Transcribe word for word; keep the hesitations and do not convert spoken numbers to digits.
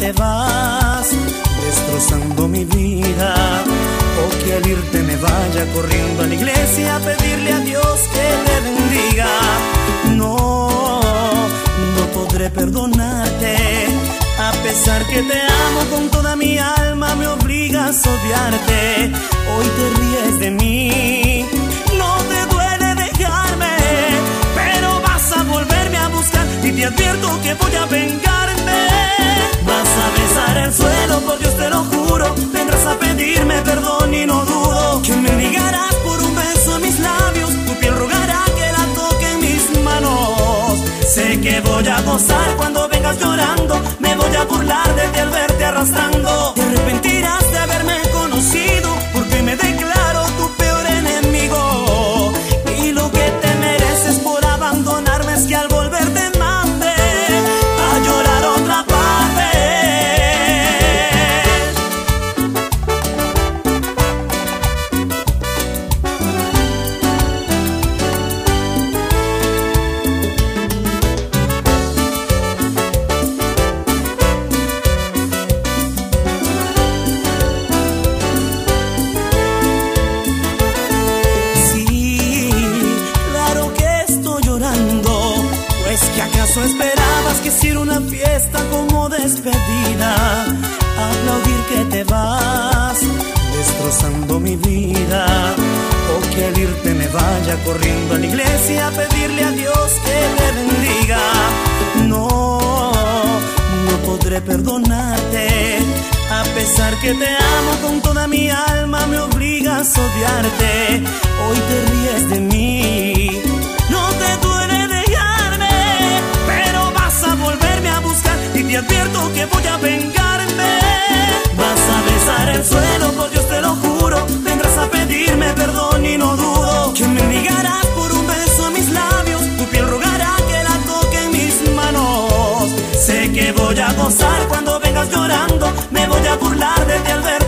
te vas, destrozando mi vida, o que al irte me vaya corriendo a la iglesia a pedirle a Dios que te bendiga. No, no podré perdonarte, a pesar que te amo con toda mi alma, me obligas a odiarte. Hoy te ríes de mí, no te duele dejarme, pero vas a volverme a buscar y te advierto que voy a vengarme. Vas a besar el suelo, por Dios te lo juro, vendrás a pedirme perdón y no dudo que me ligarás por un beso a mis labios, tu piel rogará que la toque en mis manos. Sé que voy a gozar cuando vengas llorando, me voy a burlar de ti al verte arrastrando. Te arrepentirás de haberme conocido, porque me declaro tu peor enemigo. Y lo que te mereces por abandonarme es que al volver te mande a llorar otra parte. Esperabas que hiciera una fiesta como despedida, aplaudir que te vas, destrozando mi vida, o que al irte me vaya corriendo a la iglesia a pedirle a Dios que te bendiga. No, no podré perdonarte, a pesar que te amo con toda mi alma, me obligas a odiarte. Hoy te ríes de mí, no te duele dejarme, pero vas a volverme a buscar y te advierto que voy a vengarme. Vas a besar el suelo, por Dios te lo juro, vendrás a pedirme perdón y no dudo que me ligarás por un beso a mis labios, tu piel rogará que la toque en mis manos. Sé que voy a gozar cuando vengas llorando, me voy a burlar de ti al verte